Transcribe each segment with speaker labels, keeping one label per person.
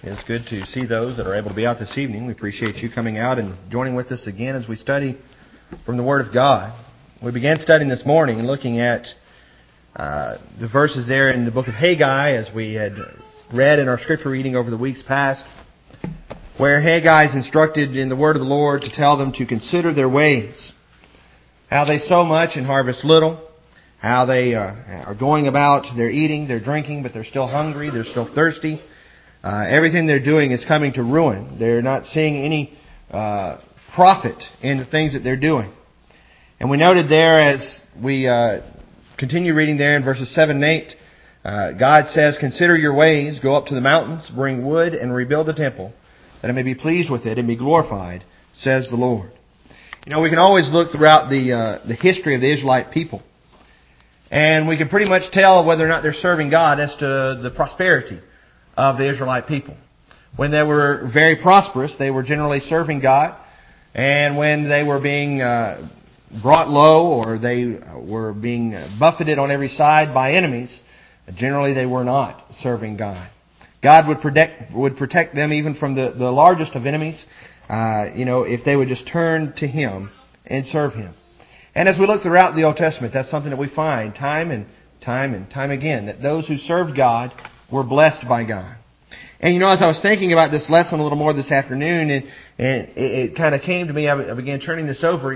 Speaker 1: It's good to see those that are able to be out this evening. We appreciate you coming out and joining with us again as we study from the Word of God. We began studying this morning and looking at the verses there in the book of Haggai, as we had read in our scripture reading over the weeks past, where Haggai is instructed in the Word of the Lord to tell them to consider their ways, how they sow much and harvest little, how they are going about, they're eating, they're drinking, but they're still hungry, they're still thirsty. Everything they're doing is coming to ruin. They're not seeing any profit in the things that they're doing. And we noted there, as we continue reading there in verses 7 and 8, God says, "Consider your ways, go up to the mountains, bring wood, and rebuild the temple, that I may be pleased with it and be glorified, says the Lord." You know, we can always look throughout the history of the Israelite people, and we can pretty much tell whether or not they're serving God as to the prosperity of the Israelite people. When they were very prosperous, they were generally serving God. And when they were being brought low, or they were being buffeted on every side by enemies, generally they were not serving God. God would protect them even from the largest of enemies, if they would just turn to Him and serve Him. And as we look throughout the Old Testament, that's something that we find time and time again, that those who served God were blessed by God. And as I was thinking about this lesson a little more this afternoon, and it kind of came to me, I began turning this over.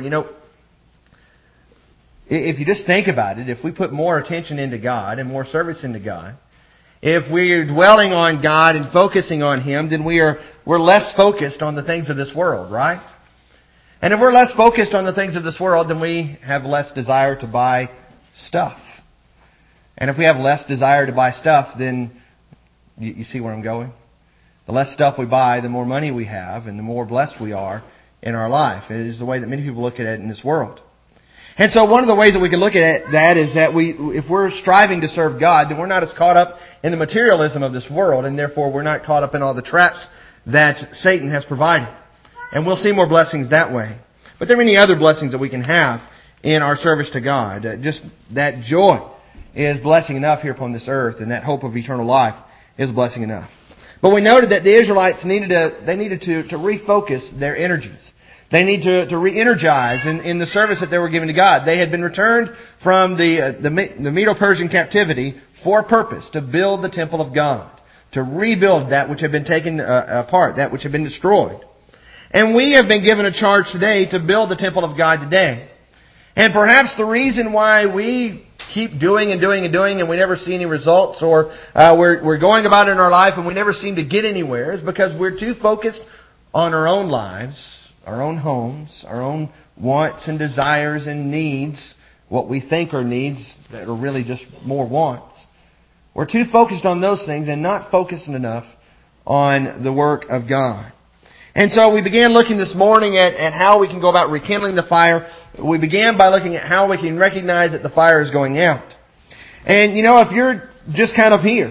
Speaker 1: If you just think about it, if we put more attention into God and more service into God, if we're dwelling on God and focusing on Him, then we're less focused on the things of this world, right? And if we're less focused on the things of this world, then we have less desire to buy stuff. And if we have less desire to buy stuff, then you see where I'm going? The less stuff we buy, the more money we have, and the more blessed we are in our life. It is the way that many people look at it in this world. And so one of the ways that we can look at that is that if we're striving to serve God, then we're not as caught up in the materialism of this world, and therefore we're not caught up in all the traps that Satan has provided. And we'll see more blessings that way. But there are many other blessings that we can have in our service to God. Just that joy is blessing enough here upon this earth, and that hope of eternal life is blessing enough. But we noted that the Israelites needed to refocus their energies. They need to re-energize in the service that they were given to God. They had been returned from the Medo-Persian captivity for a purpose, to build the temple of God, to rebuild that which had been taken apart, that which had been destroyed. And we have been given a charge today to build the temple of God today. And perhaps the reason why we keep doing and we never see any results, or we're going about in our life and we never seem to get anywhere, is because we're too focused on our own lives, our own homes, our own wants and desires and needs, what we think are needs that are really just more wants. We're too focused on those things and not focused enough on the work of God. And so we began looking this morning at how we can go about rekindling the fire. We began by looking at how we can recognize that the fire is going out. And if you're just kind of here,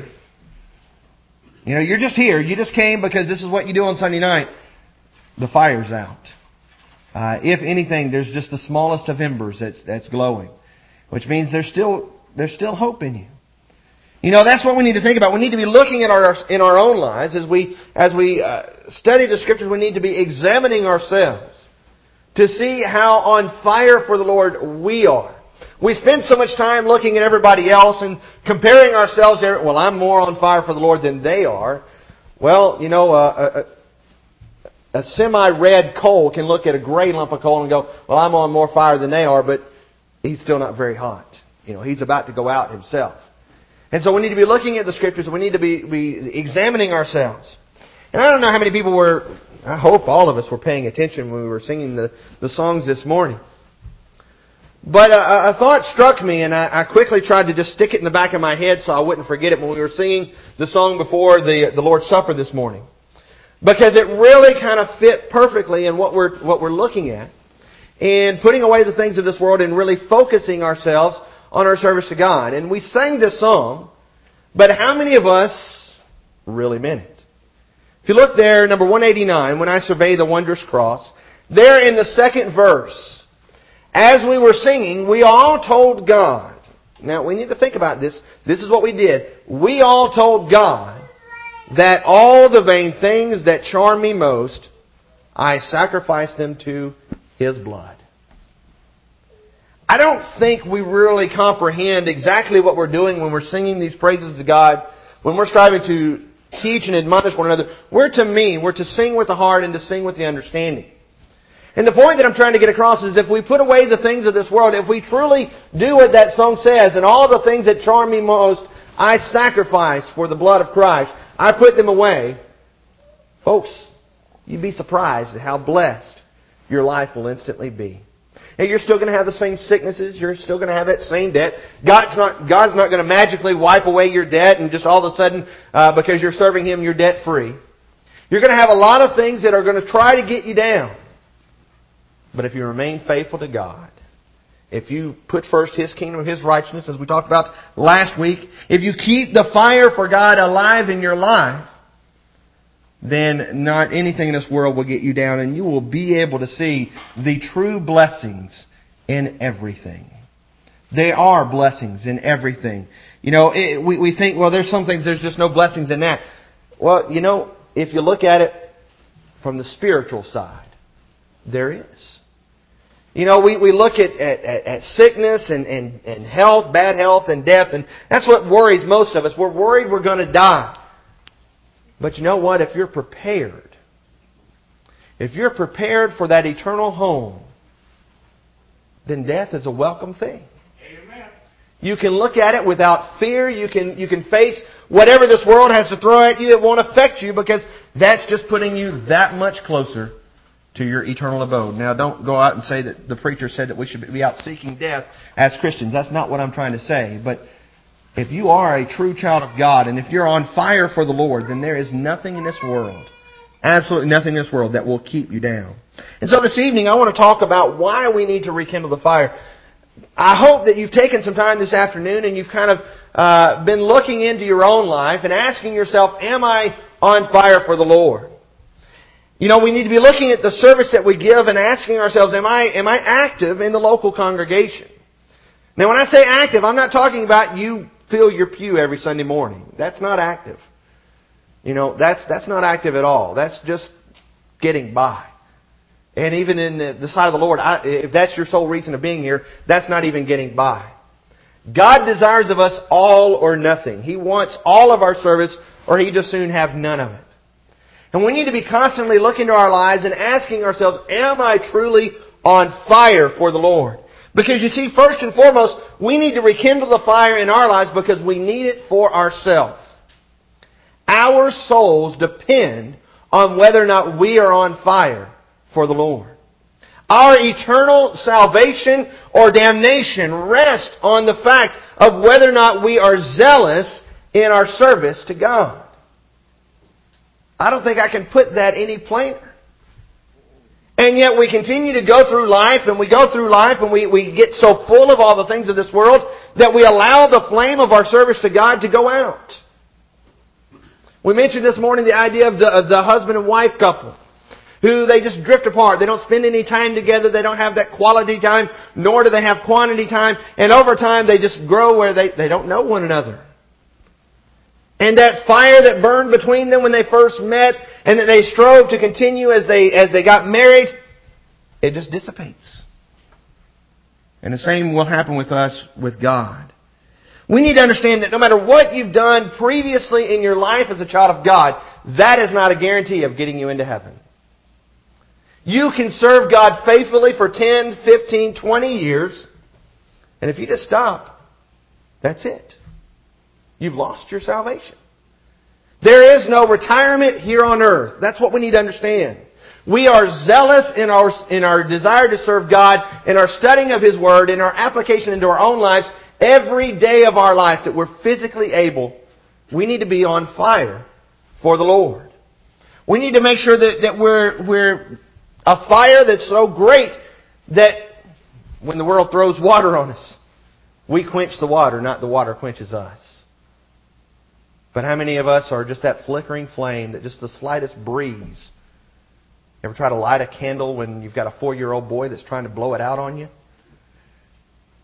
Speaker 1: you're just here, you just came because this is what you do on Sunday night, the fire's out. If anything, there's just the smallest of embers that's glowing, which means there's still hope in you. That's what we need to think about. We need to be looking at in our own lives as we study the Scriptures. We need to be examining ourselves to see how on fire for the Lord we are. We spend so much time looking at everybody else and comparing ourselves. Well, I'm more on fire for the Lord than they are. Well, a semi-red coal can look at a gray lump of coal and go, well, I'm on more fire than they are, but he's still not very hot. He's about to go out himself. And so we need to be looking at the Scriptures, and we need to be examining ourselves. And I don't know how many people I hope all of us were paying attention when we were singing the songs this morning. But a thought struck me, and I quickly tried to just stick it in the back of my head so I wouldn't forget it when we were singing the song before the Lord's Supper this morning. Because it really kind of fit perfectly in what we're looking at, and putting away the things of this world and really focusing ourselves on our service to God. And we sang this song, but how many of us really meant it? If you look there, number 189, when I survey the wondrous cross, there in the second verse, as we were singing, we all told God. Now, we need to think about this. This is what we did. We all told God that all the vain things that charm me most, I sacrifice them to His blood. I don't think we really comprehend exactly what we're doing when we're singing these praises to God, when we're striving to teach and admonish one another. We're to sing with the heart and to sing with the understanding. And the point that I'm trying to get across is if we put away the things of this world, if we truly do what that song says, and all the things that charm me most, I sacrifice for the blood of Christ, I put them away, folks, you'd be surprised at how blessed your life will instantly be. And you're still going to have the same sicknesses. You're still going to have that same debt. God's not going to magically wipe away your debt and just all of a sudden, because you're serving Him, you're debt free. You're going to have a lot of things that are going to try to get you down. But if you remain faithful to God, if you put first His kingdom, His righteousness, as we talked about last week, if you keep the fire for God alive in your life, then not anything in this world will get you down, and you will be able to see the true blessings in everything. There are blessings in everything. You know, we think, well, there's some things, there's just no blessings in that. Well, you know, if you look at it from the spiritual side, there is. You know, we look at sickness and health, bad health and death, and that's what worries most of us. We're worried we're going to die. But you know what? If you're prepared for that eternal home, then death is a welcome thing.
Speaker 2: Amen.
Speaker 1: You can look at it without fear. You can face whatever this world has to throw at you. It won't affect you because that's just putting you that much closer to your eternal abode. Now, don't go out and say that the preacher said that we should be out seeking death as Christians. That's not what I'm trying to say. But if you are a true child of God, and if you're on fire for the Lord, then there is nothing in this world, absolutely nothing in this world, that will keep you down. And so this evening, I want to talk about why we need to rekindle the fire. I hope that you've taken some time this afternoon and you've kind of been looking into your own life and asking yourself, am I on fire for the Lord? You know, we need to be looking at the service that we give and asking ourselves, am I active in the local congregation? Now, when I say active, I'm not talking about you fill your pew every Sunday morning. That's not active. You know, that's not active at all. That's just getting by. And even in the sight of the Lord, if that's your sole reason of being here, that's not even getting by. God desires of us all or nothing. He wants all of our service, or He'd just soon have none of it. And we need to be constantly looking to our lives and asking ourselves, am I truly on fire for the Lord? Because you see, first and foremost, we need to rekindle the fire in our lives because we need it for ourselves. Our souls depend on whether or not we are on fire for the Lord. Our eternal salvation or damnation rests on the fact of whether or not we are zealous in our service to God. I don't think I can put that any plainer. And yet we continue to go through life, and we get so full of all the things of this world that we allow the flame of our service to God to go out. We mentioned this morning the idea of the husband and wife couple who they just drift apart. They don't spend any time together. They don't have that quality time, nor do they have quantity time. And over time they just grow where they don't know one another. And that fire that burned between them when they first met and that they strove to continue as they got married, it just dissipates. And the same will happen with us with God. We need to understand that no matter what you've done previously in your life as a child of God, that is not a guarantee of getting you into heaven. You can serve God faithfully for 10, 15, 20 years, and if you just stop, that's it. You've lost your salvation. There is no retirement here on earth. That's what we need to understand. We are zealous in our desire to serve God, in our studying of His Word, in our application into our own lives, every day of our life that we're physically able. We need to be on fire for the Lord. We need to make sure that we're a fire that's so great that when the world throws water on us, we quench the water, not the water quenches us. But how many of us are just that flickering flame that just the slightest breeze? Ever try to light a candle when you've got a 4-year-old boy that's trying to blow it out on you?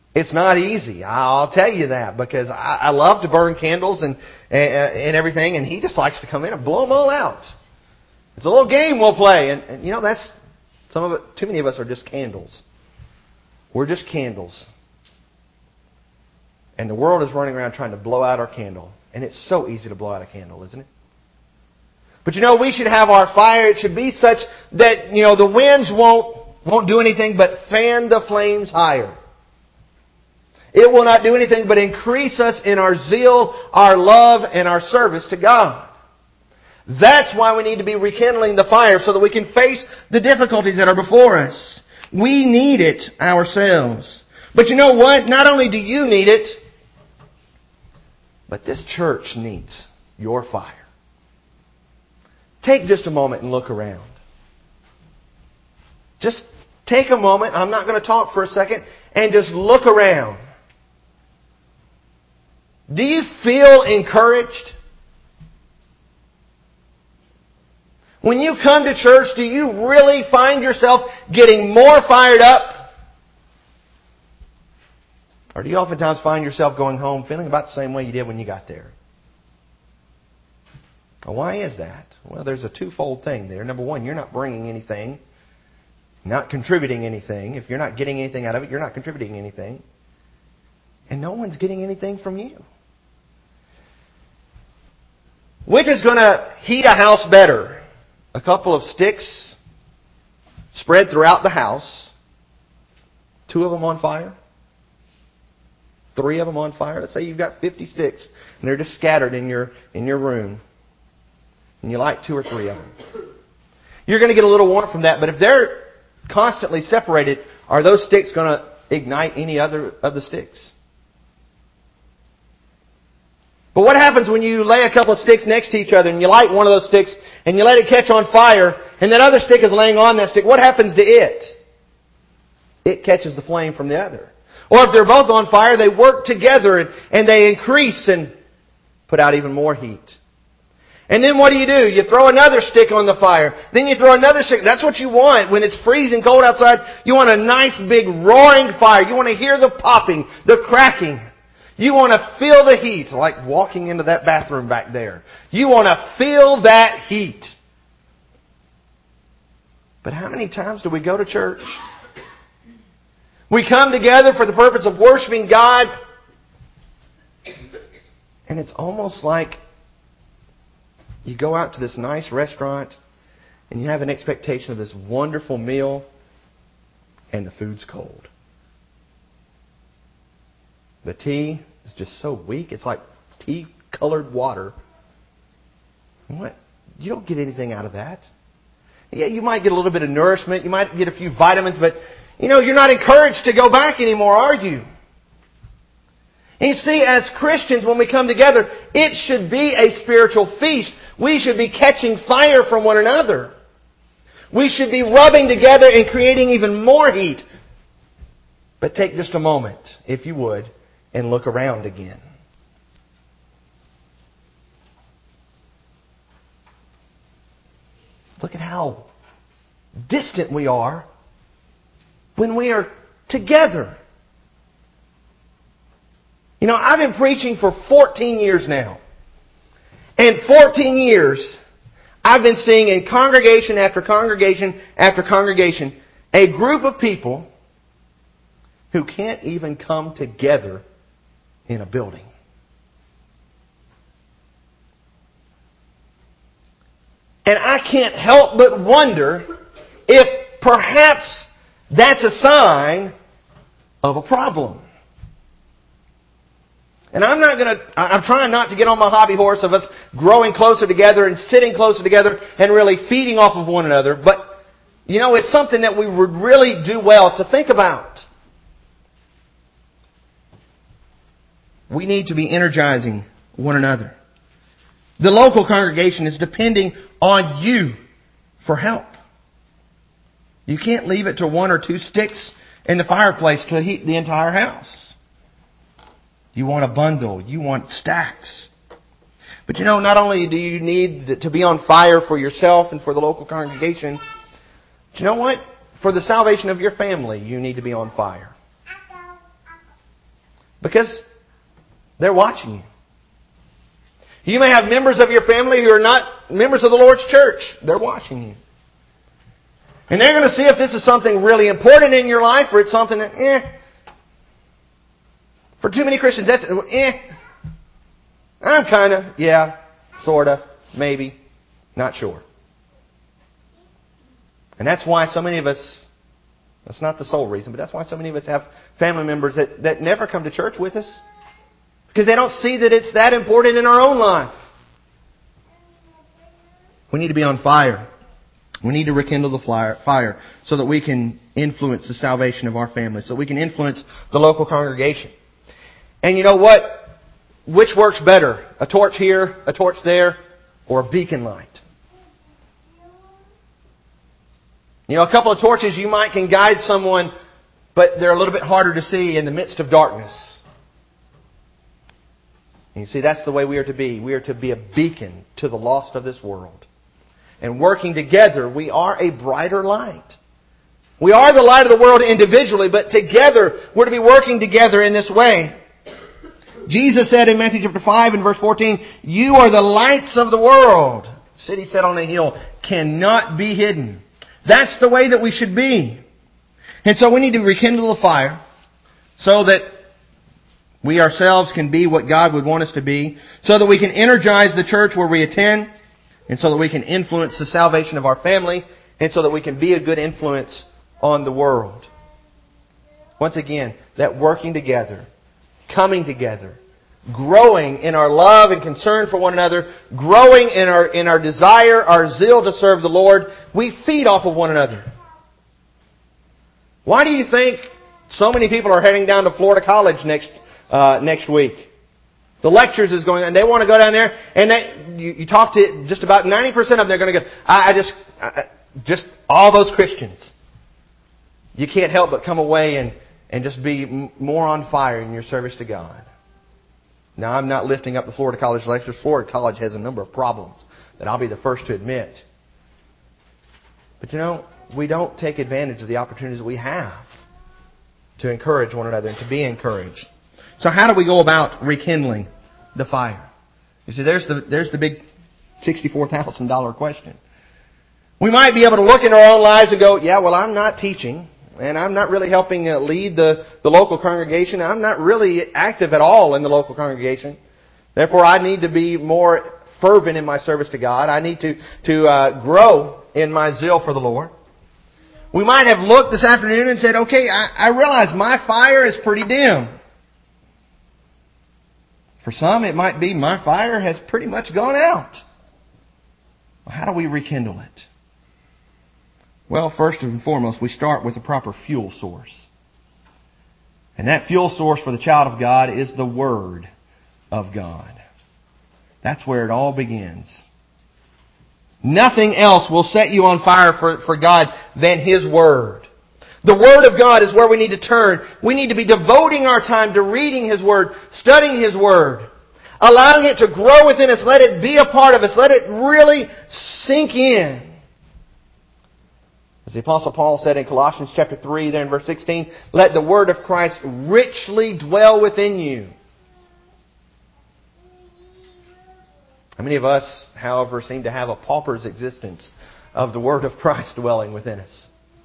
Speaker 1: It's not easy. I'll tell you that, because I love to burn candles and everything, and he just likes to come in and blow them all out. It's a little game we'll play, and you know, that's some of it. Too many of us are just candles. We're just candles, and the world is running around trying to blow out our candle, and it's so easy to blow out a candle, isn't it? But you know, we should have our fire. It should be such that, you know, the winds won't do anything but fan the flames higher. It will not do anything but increase us in our zeal, our love, and our service to God. That's why we need to be rekindling the fire, so that we can face the difficulties that are before us. We need it ourselves. But you know what? Not only do you need it, but this church needs your fire. Take just a moment and look around. Just take a moment. I'm not going to talk for a second. And just look around. Do you feel encouraged? When you come to church, do you really find yourself getting more fired up? Or do you oftentimes find yourself going home feeling about the same way you did when you got there? Well, why is that? Well, there's a twofold thing there. Number one, you're not bringing anything, not contributing anything. If you're not getting anything out of it, you're not contributing anything. And no one's getting anything from you. Which is going to heat a house better? A couple of sticks spread throughout the house, 2 of them on fire, 3 of them on fire. Let's say you've got 50 sticks and they're just scattered in your room, and you light 2 or 3 of them. You're going to get a little warmth from that, but if they're constantly separated, are those sticks going to ignite any other of the sticks? But what happens when you lay a couple of sticks next to each other and you light one of those sticks and you let it catch on fire and that other stick is laying on that stick? What happens to it? It catches the flame from the other. Or if they're both on fire, they work together and they increase and put out even more heat. And then what do? You throw another stick on the fire. Then you throw another stick. That's what you want when it's freezing cold outside. You want a nice big roaring fire. You want to hear the popping, the cracking. You want to feel the heat, like walking into that bathroom back there. You want to feel that heat. But how many times do we go to church? We come together for the purpose of worshiping God, and it's almost like you go out to this nice restaurant and you have an expectation of this wonderful meal, and the food's cold. The tea is just so weak. It's like tea-colored water. What? You don't get anything out of that. Yeah, you might get a little bit of nourishment. You might get a few vitamins, but you're not encouraged to go back anymore, are you? And you see, as Christians, when we come together, it should be a spiritual feast. We should be catching fire from one another. We should be rubbing together and creating even more heat. But take just a moment, if you would, and look around again. Look at how distant we are when we are together. I've been preaching for 14 years now. And 14 years, I've been seeing in congregation after congregation after congregation, a group of people who can't even come together in a building. And I can't help but wonder if perhaps that's a sign of a problem. And I'm trying not to get on my hobby horse of us growing closer together and sitting closer together and really feeding off of one another. But, it's something that we would really do well to think about. We need to be energizing one another. The local congregation is depending on you for help. You can't leave it to 1 or 2 sticks in the fireplace to heat the entire house. You want a bundle. You want stacks. But not only do you need to be on fire for yourself and for the local congregation, but you know what? For the salvation of your family, you need to be on fire. Because they're watching you. You may have members of your family who are not members of the Lord's church. They're watching you. And they're going to see if this is something really important in your life or it's something that, For too many Christians, that's, I'm kind of, sort of, maybe, not sure. And that's why so many of us, that's not the sole reason, but that's why so many of us have family members that never come to church with us. Because they don't see that it's that important in our own life. We need to be on fire. We need to rekindle the fire so that we can influence the salvation of our family, so we can influence the local congregation. And you know what? Which works better? A torch here, a torch there, or a beacon light? You know, a couple of torches you might can guide someone, but they're a little bit harder to see in the midst of darkness. And you see, that's the way we are to be. We are to be a beacon to the lost of this world. And working together, we are a brighter light. We are the light of the world individually, but together, we're to be working together in this way. Jesus said in Matthew chapter 5 and verse 14, "You are the lights of the world. City set on a hill cannot be hidden." That's the way that we should be. And so we need to rekindle the fire so that we ourselves can be what God would want us to be, so that we can energize the church where we attend, and so that we can influence the salvation of our family, and so that we can be a good influence on the world. Once again, that working together, coming together, growing in our love and concern for one another, growing in our desire, our zeal to serve the Lord, we feed off of one another. Why do you think so many people are heading down to Florida College next week? The lectures is going on. They want to go down there, and you talk to just about 90% of them. They're going to go. Just all those Christians. You can't help but come away and just be more on fire in your service to God. Now, I'm not lifting up the Florida College lectures. Florida College has a number of problems that I'll be the first to admit. But you know, we don't take advantage of the opportunities that we have to encourage one another and to be encouraged. So how do we go about rekindling the fire? You see, there's the big $64,000 question. We might be able to look in our own lives and go, I'm not teaching, and I'm not really helping lead the local congregation. I'm not really active at all in the local congregation. Therefore, I need to be more fervent in my service to God. I need to grow in my zeal for the Lord. We might have looked this afternoon and said, okay, I realize my fire is pretty dim. For some, it might be my fire has pretty much gone out. Well, how do we rekindle it? Well, first and foremost, we start with a proper fuel source. And that fuel source for the child of God is the Word of God. That's where it all begins. Nothing else will set you on fire for God than His Word. The Word of God is where we need to turn. We need to be devoting our time to reading His Word, studying His Word, allowing it to grow within us. Let it be a part of us. Let it really sink in. As the Apostle Paul said in Colossians chapter 3, there in verse 16, let the Word of Christ richly dwell within you. How many of us, however, seem to have a pauper's existence of the Word of Christ dwelling within us?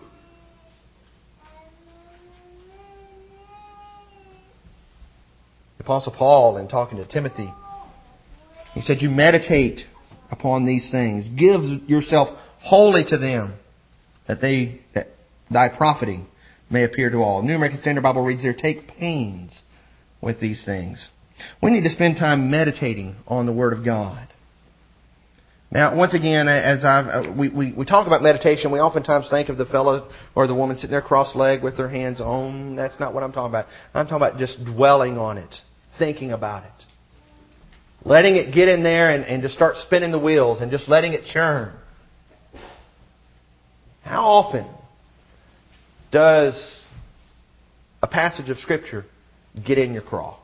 Speaker 1: The Apostle Paul, in talking to Timothy, he said, you meditate upon these things. Give yourself wholly to them, that thy profiting may appear to all. New American Standard Bible reads there, take pains with these things. We need to spend time meditating on the Word of God. Now, once again, as we talk about meditation, we oftentimes think of the fellow or the woman sitting there cross-legged with their hands on. That's not what I'm talking about. I'm talking about just dwelling on it, thinking about it. Letting it get in there and just start spinning the wheels and just letting it churn. How often does a passage of Scripture get in your craw?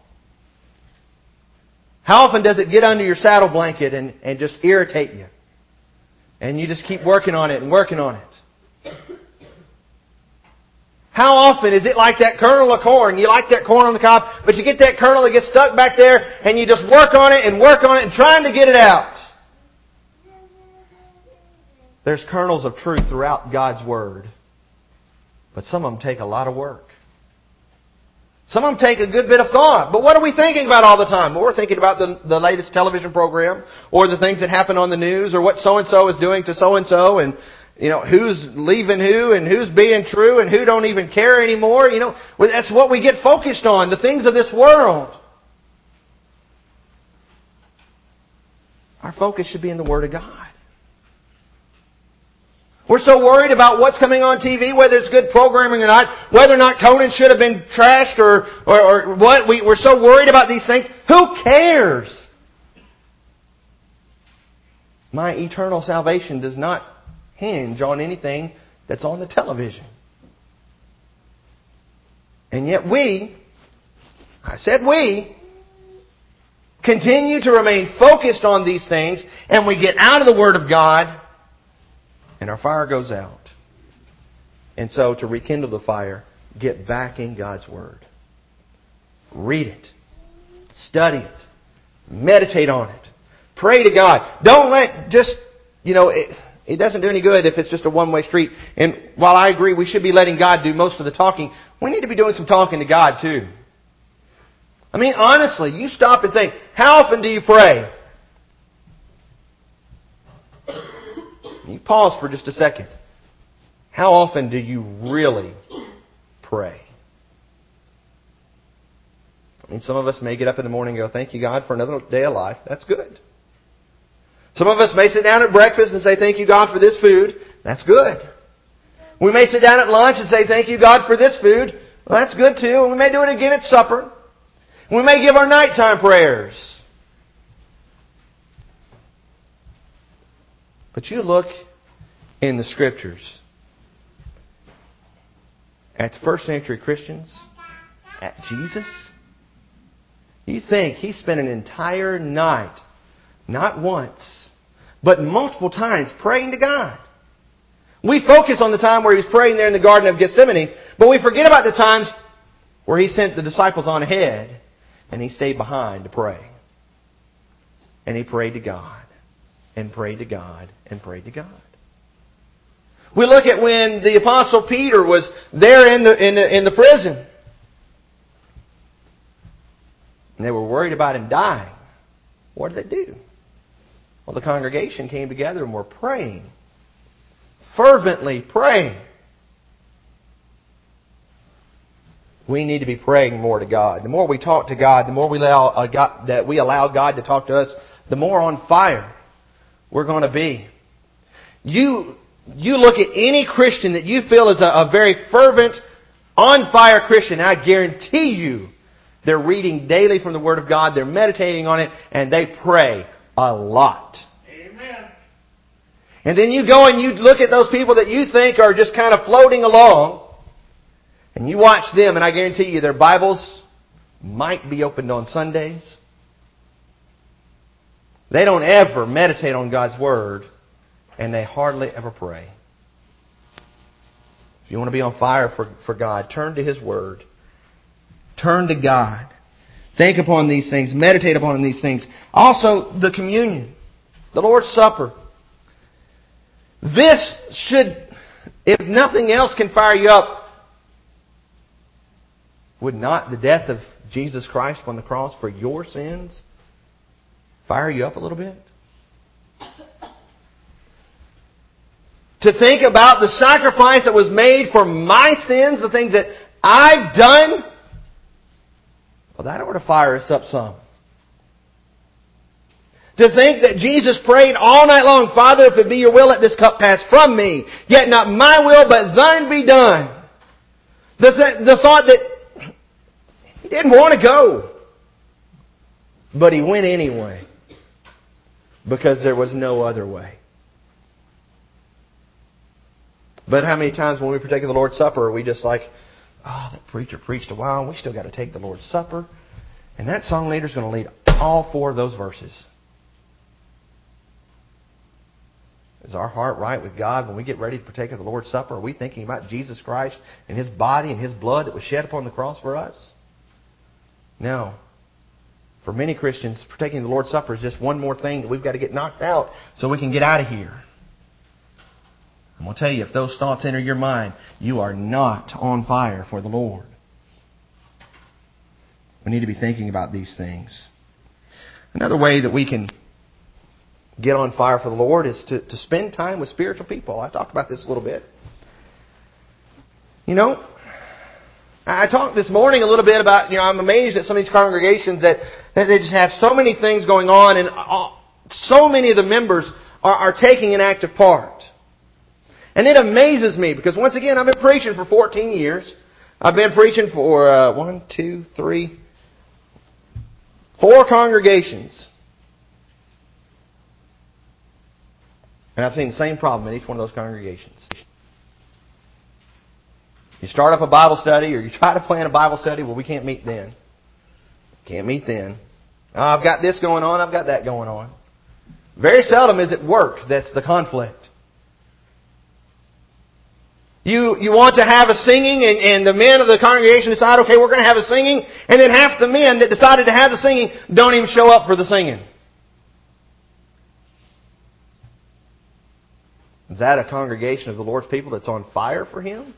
Speaker 1: How often does it get under your saddle blanket and just irritate you? And you just keep working on it and working on it. How often is it like that kernel of corn? You like that corn on the cob, but you get that kernel that gets stuck back there, and you just work on it and trying to get it out. There's kernels of truth throughout God's Word. But some of them take a lot of work. Some of them take a good bit of thought. But what are we thinking about all the time? Well, we're thinking about the latest television program, or the things that happen on the news, or what so-and-so is doing to so-and-so, and who's leaving who, and who's being true, and who don't even care anymore. That's what we get focused on, the things of this world. Our focus should be in the Word of God. We're so worried about what's coming on TV, whether it's good programming or not, whether or not Conan should have been trashed or what. We're so worried about these things. Who cares? My eternal salvation does not hinge on anything that's on the television. And yet we continue to remain focused on these things, and we get out of the Word of God, and our fire goes out. And so, to rekindle the fire, get back in God's Word. Read it. Study it. Meditate on it. Pray to God. Don't let it doesn't do any good if it's just a one-way street. And while I agree we should be letting God do most of the talking, we need to be doing some talking to God too. I mean, honestly, you stop and think, how often do you pray? You pause for just a second. How often do you really pray? I mean, some of us may get up in the morning and go, thank you, God, for another day of life. That's good. Some of us may sit down at breakfast and say, thank you, God, for this food. That's good. We may sit down at lunch and say, thank you, God, for this food. Well, that's good too. And we may do it again at supper. We may give our nighttime prayers. But you look in the Scriptures at the first century Christians, at Jesus. You think He spent an entire night, not once, but multiple times, praying to God. We focus on the time where He was praying there in the Garden of Gethsemane, but we forget about the times where He sent the disciples on ahead and He stayed behind to pray. And He prayed to God. And prayed to God, and prayed to God. We look at when the Apostle Peter was there in the prison. And they were worried about him dying. What did they do? Well, the congregation came together and were praying. Fervently praying. We need to be praying more to God. The more we talk to God, the more we allow God to talk to us, the more on fire we're going to be. You look at any Christian that you feel is a very fervent, on-fire Christian, I guarantee you they're reading daily from the Word of God, they're meditating on it, and they pray a lot.
Speaker 2: Amen.
Speaker 1: And then you go and you look at those people that you think are just kind of floating along, and you watch them, and I guarantee you their Bibles might be opened on Sundays. They don't ever meditate on God's Word, and they hardly ever pray. If you want to be on fire for God, turn to His Word. Turn to God. Think upon these things. Meditate upon these things. Also, the communion. The Lord's Supper. This should, if nothing else can fire you up, would not the death of Jesus Christ on the cross for your sins fire you up a little bit? To think about the sacrifice that was made for my sins, the things that I've done, well, that ought to fire us up some. To think that Jesus prayed all night long, Father, if it be your will, let this cup pass from me. Yet not my will, but thine be done. The thought that He didn't want to go, but He went anyway. Because there was no other way. But how many times when we partake of the Lord's Supper are we just like, oh, that preacher preached a while, and we still got to take the Lord's Supper. And that song leader's going to lead all 4 of those verses. Is our heart right with God when we get ready to partake of the Lord's Supper? Are we thinking about Jesus Christ and His body and His blood that was shed upon the cross for us? No. For many Christians, partaking of the Lord's Supper is just one more thing that we've got to get knocked out so we can get out of here. I'm going to tell you, if those thoughts enter your mind, you are not on fire for the Lord. We need to be thinking about these things. Another way that we can get on fire for the Lord is to spend time with spiritual people. I talked about this a little bit. You know, I talked this morning a little bit about, I'm amazed at some of these congregations that they just have so many things going on, and so many of the members are taking an active part. And it amazes me because, once again, I've been preaching for 14 years. I've been preaching for 4 congregations. And I've seen the same problem in each one of those congregations. You start up a Bible study or you try to plan a Bible study, well, we can't meet then. Can't meet then. Oh, I've got this going on, I've got that going on. Very seldom is it work that's the conflict. You want to have a singing, and the men of the congregation decide, okay, we're going to have a singing, and then half the men that decided to have the singing don't even show up for the singing. Is that a congregation of the Lord's people that's on fire for Him?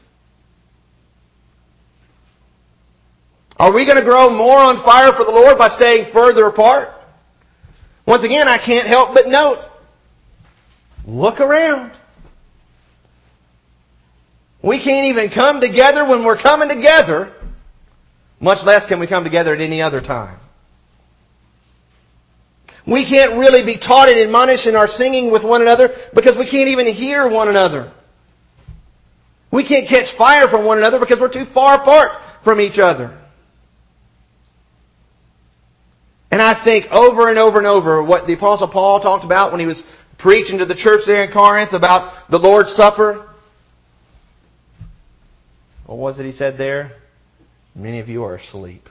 Speaker 1: Are we going to grow more on fire for the Lord by staying further apart? Once again, I can't help but note, look around. We can't even come together when we're coming together, much less can we come together at any other time. We can't really be taught and admonished in our singing with one another because we can't even hear one another. We can't catch fire from one another because we're too far apart from each other. And I think over and over and over what the Apostle Paul talked about when he was preaching to the church there in Corinth about the Lord's Supper. What was it he said there? Many of you are asleep.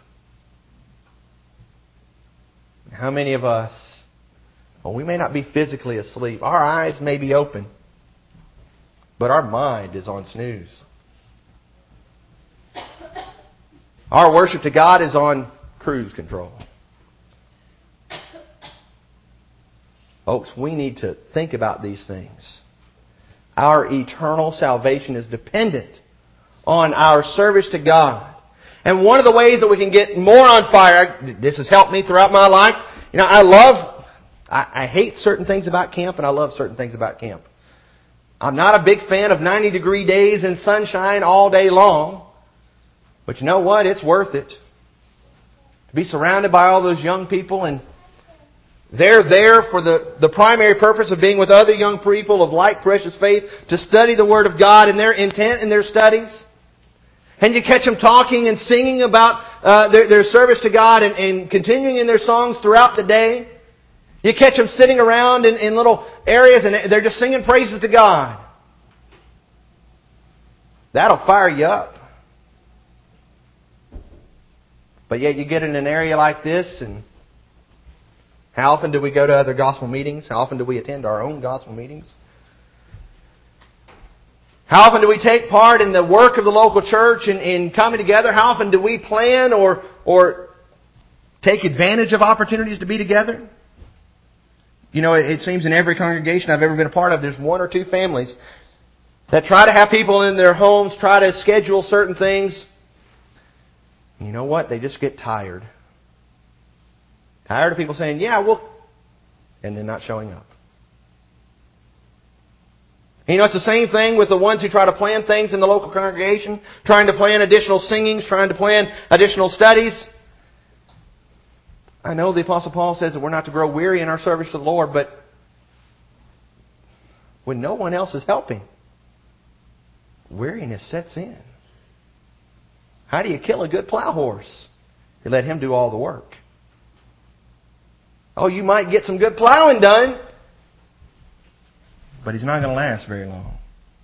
Speaker 1: How many of us, well, we may not be physically asleep. Our eyes may be open. But our mind is on snooze. Our worship to God is on cruise control. Folks, we need to think about these things. Our eternal salvation is dependent on our service to God. And one of the ways that we can get more on fire, this has helped me throughout my life. I hate certain things about camp, and I love certain things about camp. I'm not a big fan of 90-degree days and sunshine all day long. But you know what? It's worth it. To be surrounded by all those young people, and they're there for the primary purpose of being with other young people of like precious faith to study the Word of God, and they're intent in their studies. And you catch them talking and singing about their service to God and continuing in their songs throughout the day. You catch them sitting around in little areas and they're just singing praises to God. That'll fire you up. But yet you get in an area like this, and how often do we go to other gospel meetings? How often do we attend our own gospel meetings? How often do we take part in the work of the local church in coming together? How often do we plan or take advantage of opportunities to be together? It seems in every congregation I've ever been a part of, there's 1 or 2 families that try to have people in their homes, try to schedule certain things. And you know what? They just get tired. Tired of people saying, yeah, and then not showing up. It's the same thing with the ones who try to plan things in the local congregation, trying to plan additional singings, trying to plan additional studies. I know the Apostle Paul says that we're not to grow weary in our service to the Lord, but when no one else is helping, weariness sets in. How do you kill a good plow horse? You let him do all the work. Oh, you might get some good plowing done, but he's not going to last very long.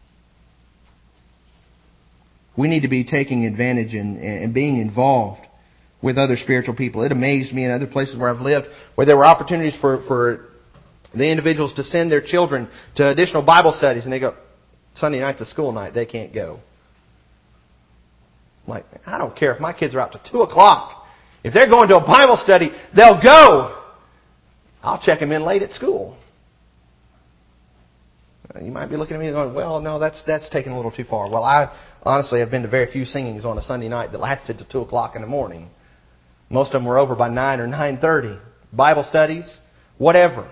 Speaker 1: We need to be taking advantage and being involved with other spiritual people. It amazed me in other places where I've lived, where there were opportunities for the individuals to send their children to additional Bible studies, and they go, Sunday night's a school night, they can't go. I'm like, I don't care if my kids are out to 2 o'clock. If they're going to a Bible study, they'll go. I'll check them in late at school. You might be looking at me and going, well, no, that's taken a little too far. Well, I honestly have been to very few singings on a Sunday night that lasted to 2 o'clock in the morning. Most of them were over by 9 or 9:30. Bible studies, whatever.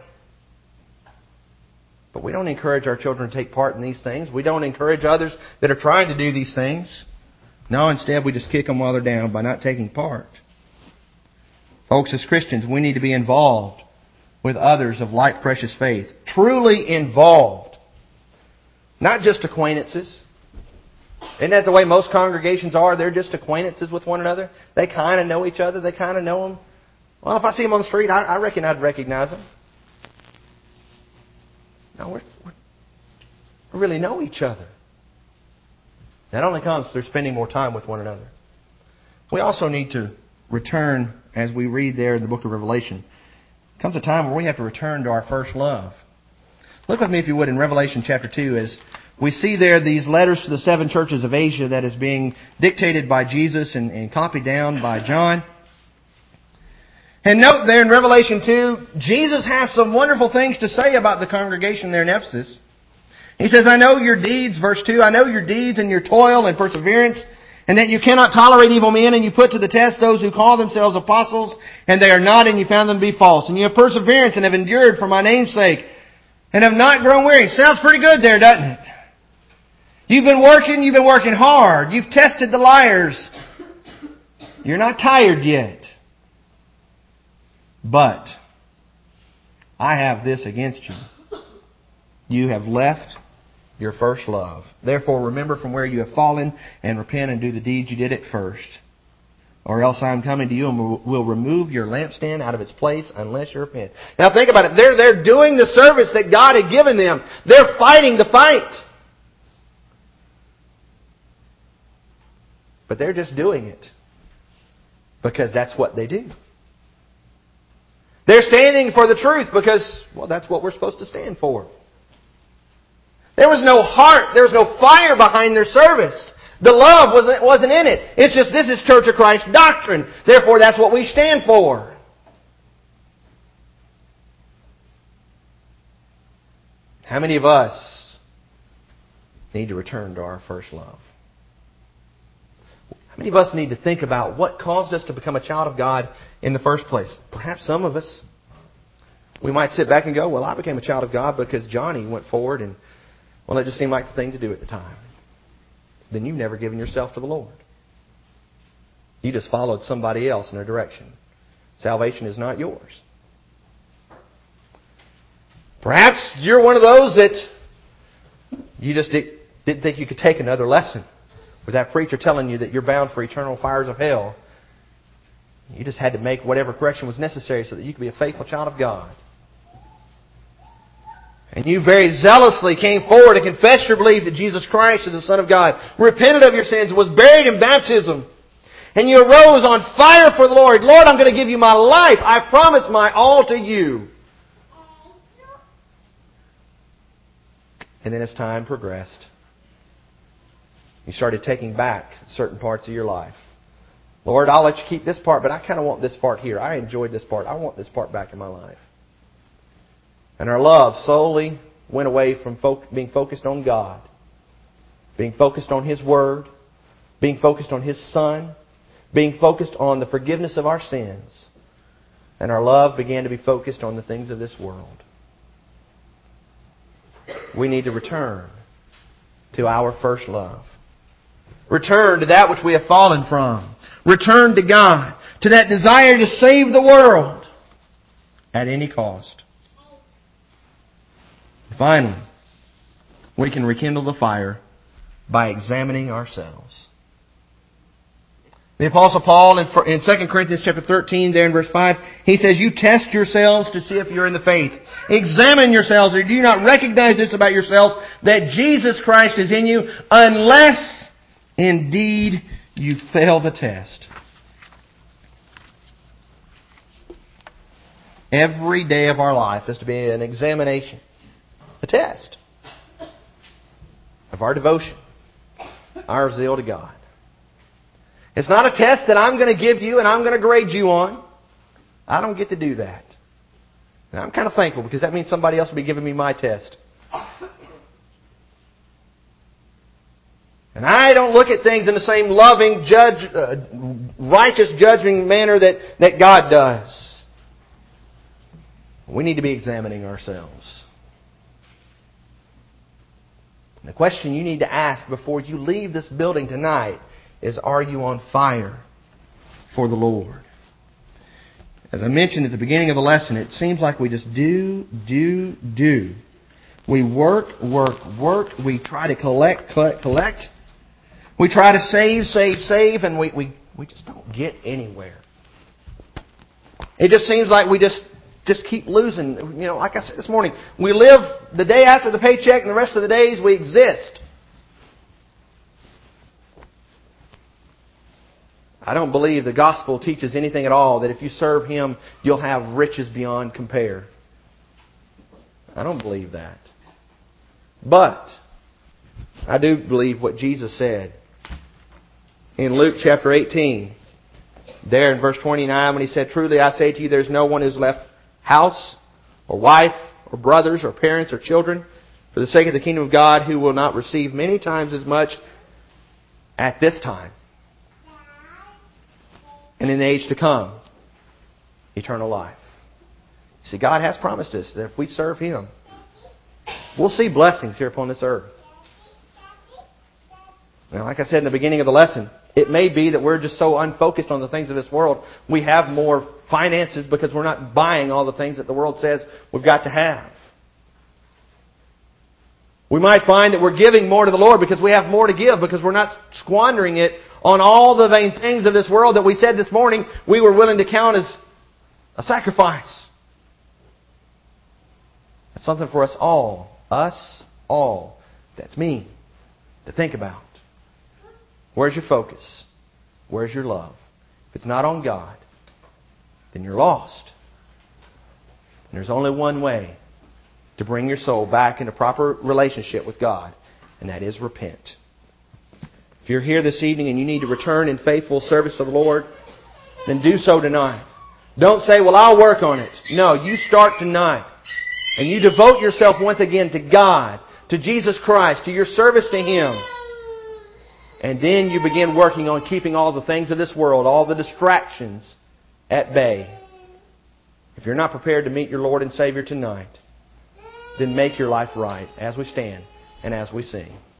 Speaker 1: But we don't encourage our children to take part in these things. We don't encourage others that are trying to do these things. No, instead we just kick them while they're down by not taking part. Folks, as Christians, we need to be involved with others of like precious faith. Truly involved. Not just acquaintances. Isn't that the way most congregations are? They're just acquaintances with one another. They kind of know each other. They kind of know them. Well, if I see them on the street, I reckon I'd recognize them. No, we really know each other. That only comes through spending more time with one another. We also need to return, as we read there in the book of Revelation. Comes a time where we have to return to our first love. Look with me, if you would, in Revelation chapter 2, as we see there these letters to the 7 churches of Asia that is being dictated by Jesus and copied down by John. And note there in Revelation 2, Jesus has some wonderful things to say about the congregation there in Ephesus. He says, I know your deeds, verse 2, I know your deeds and your toil and perseverance, and that you cannot tolerate evil men, and you put to the test those who call themselves apostles, and they are not, and you found them to be false. And you have perseverance and have endured for my name's sake, and have not grown weary. Sounds pretty good there, doesn't it? You've been working hard. You've tested the liars. You're not tired yet. But I have this against you. You have left your first love. Therefore, remember from where you have fallen and repent and do the deeds you did at first. Or else I am coming to you and will remove your lampstand out of its place unless you repent. Now think about it. They're doing the service that God had given them. They're fighting the fight. But they're just doing it because that's what they do. They're standing for the truth because, well, that's what we're supposed to stand for. There was no heart. There was no fire behind their service. The love wasn't in it. It's just, this is Church of Christ doctrine. Therefore, that's what we stand for. How many of us need to return to our first love? How many of us need to think about what caused us to become a child of God in the first place? Perhaps some of us. We might sit back and go, well, I became a child of God because Johnny went forward and, well, it just seemed like the thing to do at the time. Then you've never given yourself to the Lord. You just followed somebody else in a direction. Salvation is not yours. Perhaps you're one of those that you just didn't think you could take another lesson. With that preacher telling you that you're bound for eternal fires of hell. You just had to make whatever correction was necessary so that you could be a faithful child of God. And you very zealously came forward and confessed your belief that Jesus Christ is the Son of God, repented of your sins, was buried in baptism, and you arose on fire for the Lord. Lord, I'm going to give you my life. I promise my all to you. And then as time progressed, you started taking back certain parts of your life. Lord, I'll let you keep this part, but I kind of want this part here. I enjoyed this part. I want this part back in my life. And our love slowly went away from being focused on God, being focused on His Word, being focused on His Son, being focused on the forgiveness of our sins. And our love began to be focused on the things of this world. We need to return to our first love. Return to that which we have fallen from. Return to God. To that desire to save the world at any cost. Finally, we can rekindle the fire by examining ourselves. The Apostle Paul in 2 Corinthians chapter 13, there in verse 5, he says, you test yourselves to see if you're in the faith. Examine yourselves, or do you not recognize this about yourselves, that Jesus Christ is in you, unless indeed you fail the test. Every day of our life is to be an examination, a test of our devotion, our zeal to God. It's not a test that I'm going to give you and I'm going to grade you on. I don't get to do that. And I'm kind of thankful because that means somebody else will be giving me my test. And I don't look at things in the same loving, righteous, judging manner that God does. We need to be examining ourselves. And the question you need to ask before you leave this building tonight is, are you on fire for the Lord? As I mentioned at the beginning of the lesson, it seems like we just do. We work. We try to collect. We try to save, and we just don't get anywhere. It just seems like we just keep losing. You know, like I said this morning, we live the day after the paycheck, and the rest of the days we exist. I don't believe the gospel teaches anything at all that if you serve Him, you'll have riches beyond compare. I don't believe that. But I do believe what Jesus said in Luke chapter 18. There in verse 29 when He said, "Truly I say to you, there's no one who's left house or wife or brothers or parents or children for the sake of the kingdom of God who will not receive many times as much at this time and in the age to come, eternal life." See, God has promised us that if we serve Him, we'll see blessings here upon this earth. Now, like I said in the beginning of the lesson, it may be that we're just so unfocused on the things of this world, we have more finances because we're not buying all the things that the world says we've got to have. We might find that we're giving more to the Lord because we have more to give, because we're not squandering it on all the vain things of this world that we said this morning we were willing to count as a sacrifice. That's something for us all. That's me, to think about. Where's your focus? Where's your love? If it's not on God, then you're lost. And there's only one way to bring your soul back into proper relationship with God, and that is repent. If you're here this evening and you need to return in faithful service to the Lord, then do so tonight. Don't say, well, I'll work on it. No, you start tonight. And you devote yourself once again to God, to Jesus Christ, to your service to Him. And then you begin working on keeping all the things of this world, all the distractions, at bay. If you're not prepared to meet your Lord and Savior tonight, then make your life right as we stand and as we sing.